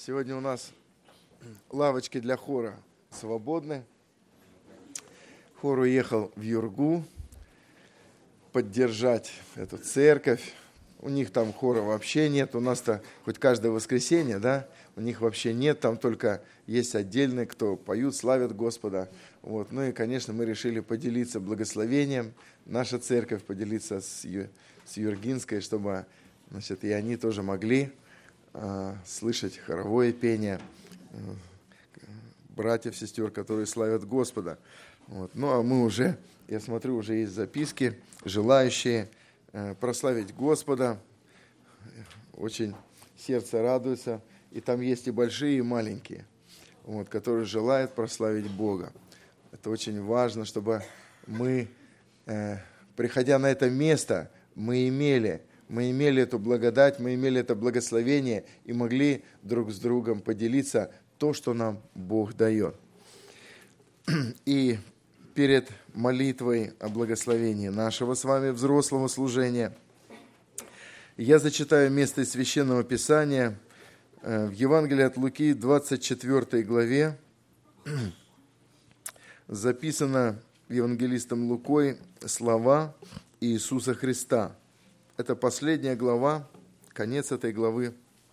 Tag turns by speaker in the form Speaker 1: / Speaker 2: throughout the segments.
Speaker 1: Сегодня у нас лавочки для хора свободны. Хор уехал в Юргу поддержать эту церковь. У них там хора вообще нет. У нас-то хоть каждое воскресенье, да? У них вообще нет. Там только есть отдельные, кто поют, славят Господа. Вот. Ну и, конечно, мы решили поделиться благословением. Наша церковь поделиться с Юргинской, чтобы, значит, и они тоже могли слышать хоровое пение братьев, сестер, которые славят Господа. Вот. Ну а мы уже, я смотрю, уже есть записки, желающие прославить Господа. Очень сердце радуется. И там есть и большие, и маленькие, вот, которые желают прославить Бога. Это очень важно, чтобы мы, приходя на это место, мы имели эту благодать, мы имели это благословение и могли друг с другом поделиться то, что нам Бог дает. И перед молитвой о благословении нашего с вами взрослого служения я зачитаю место из Священного Писания в Евангелии от Луки, 24 главе. Записано евангелистом Лукой слова Иисуса Христа. Это последняя глава, конец этой главы,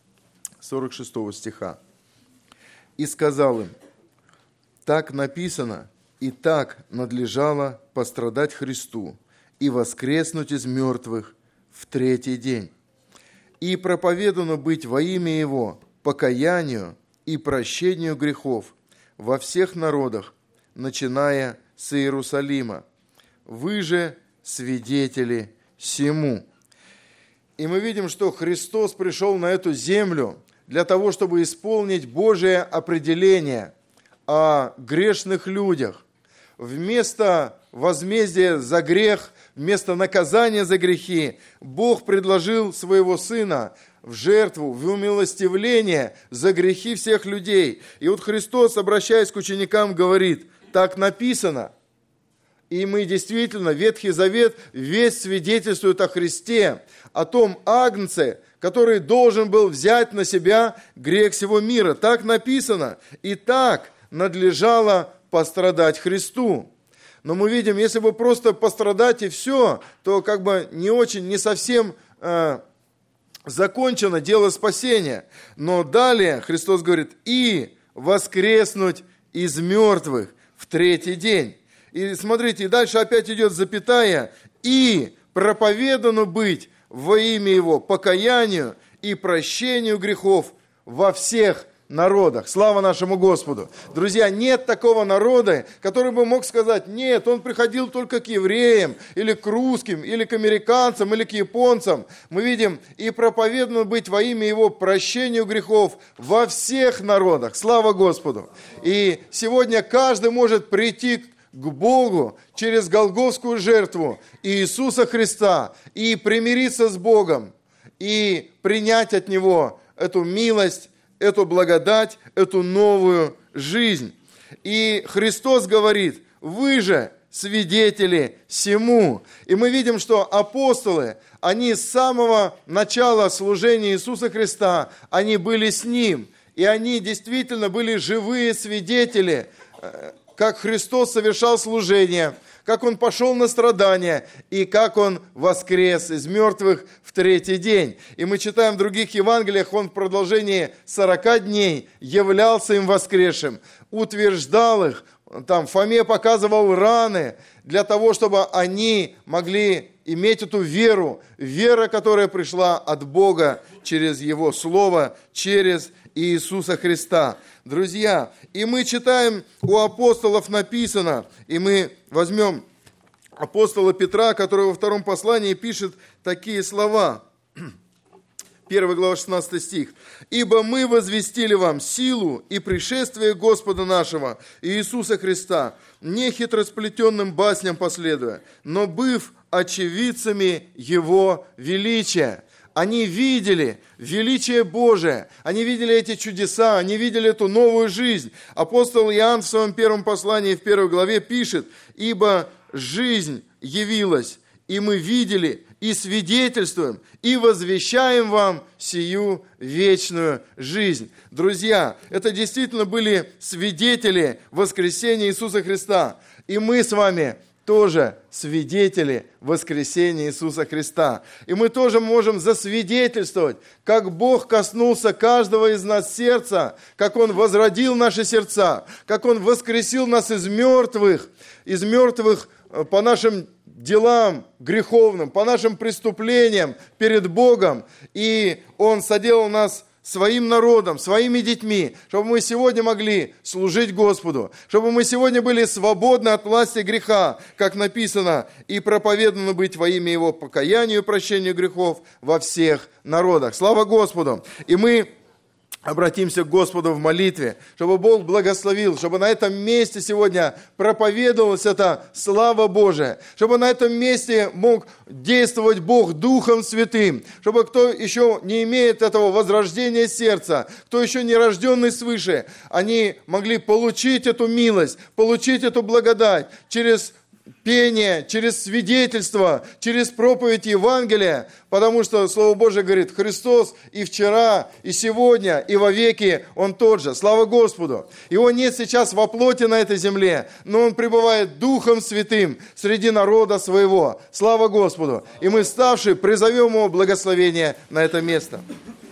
Speaker 1: 46 стиха. «И сказал им: так написано, и так надлежало пострадать Христу и воскреснуть из мертвых в третий день. И проповедано быть во имя Его покаянию и прощению грехов во всех народах, начиная с Иерусалима. Вы же свидетели сему». И мы видим, что Христос пришел на эту землю для того, чтобы исполнить Божие определение о грешных людях. Вместо возмездия за грех, вместо наказания за грехи, Бог предложил своего Сына в жертву, в умилостивление за грехи всех людей. И вот Христос, обращаясь к ученикам, говорит: так написано. И мы действительно, Ветхий Завет весь свидетельствует о Христе, о том агнце, который должен был взять на себя грех всего мира. Так написано. И так надлежало пострадать Христу. Но мы видим, если бы просто пострадать и все, то как бы не совсем закончено дело спасения. Но далее Христос говорит: и воскреснуть из мертвых в третий день. И смотрите, и дальше опять идет запятая: и проповедано быть во имя Его покаянию и прощению грехов во всех народах. Слава нашему Господу! Друзья, нет такого народа, который бы мог сказать: нет, он приходил только к евреям, или к русским, или к американцам, или к японцам. Мы видим: и проповедано быть во имя Его прощению грехов во всех народах. Слава Господу! И сегодня каждый может прийти к Богу через Голгофскую жертву Иисуса Христа и примириться с Богом, и принять от Него эту милость, эту благодать, эту новую жизнь. И Христос говорит: вы же свидетели сему. И мы видим, что апостолы, они с самого начала служения Иисуса Христа, они были с Ним. И они действительно были живые свидетели, как Христос совершал служение, как Он пошел на страдания и как Он воскрес из мертвых в третий день. И мы читаем в других Евангелиях, Он в продолжении 40 дней являлся им воскресшим, утверждал их, там Фоме показывал раны, для того, чтобы они могли иметь эту веру, вера, которая пришла от Бога через Его Слово, через Иисуса Христа. Друзья, и мы читаем, у апостолов написано, и мы возьмем апостола Петра, который во втором послании пишет такие слова. 1 глава, 16 стих. «Ибо мы возвестили вам силу и пришествие Господа нашего Иисуса Христа, не хитросплетенным басням последуя, но быв очевидцами Его величия». Они видели величие Божие, они видели эти чудеса, они видели эту новую жизнь. Апостол Иоанн в своем первом послании, в 1 главе пишет: «Ибо жизнь явилась, и мы видели, и свидетельствуем, и возвещаем вам сию вечную жизнь». Друзья, это действительно были свидетели воскресения Иисуса Христа. И мы с вами тоже свидетели воскресения Иисуса Христа. И мы тоже можем засвидетельствовать, как Бог коснулся каждого из нас сердца, как Он возродил наши сердца, как Он воскресил нас из мертвых по нашим делам греховным, по нашим преступлениям перед Богом. И Он соделал нас своим народом, своими детьми, чтобы мы сегодня могли служить Господу, чтобы мы сегодня были свободны от власти греха, как написано, и проповедано быть во имя Его покаянию и прощению грехов во всех народах. Слава Господу! И мы обратимся к Господу в молитве, чтобы Бог благословил, чтобы на этом месте сегодня проповедовалась эта слава Божия, чтобы на этом месте мог действовать Бог Духом Святым, чтобы кто еще не имеет этого возрождения сердца, кто еще не рожденный свыше, они могли получить эту милость, получить эту благодать через пение, через свидетельство, через проповедь Евангелия, потому что Слово Божие говорит: Христос и вчера, и сегодня, и вовеки Он тот же. Слава Господу! Его нет сейчас во плоти на этой земле, но Он пребывает Духом Святым среди народа Своего. Слава Господу! И мы, вставшие, призовем Его благословение на это место.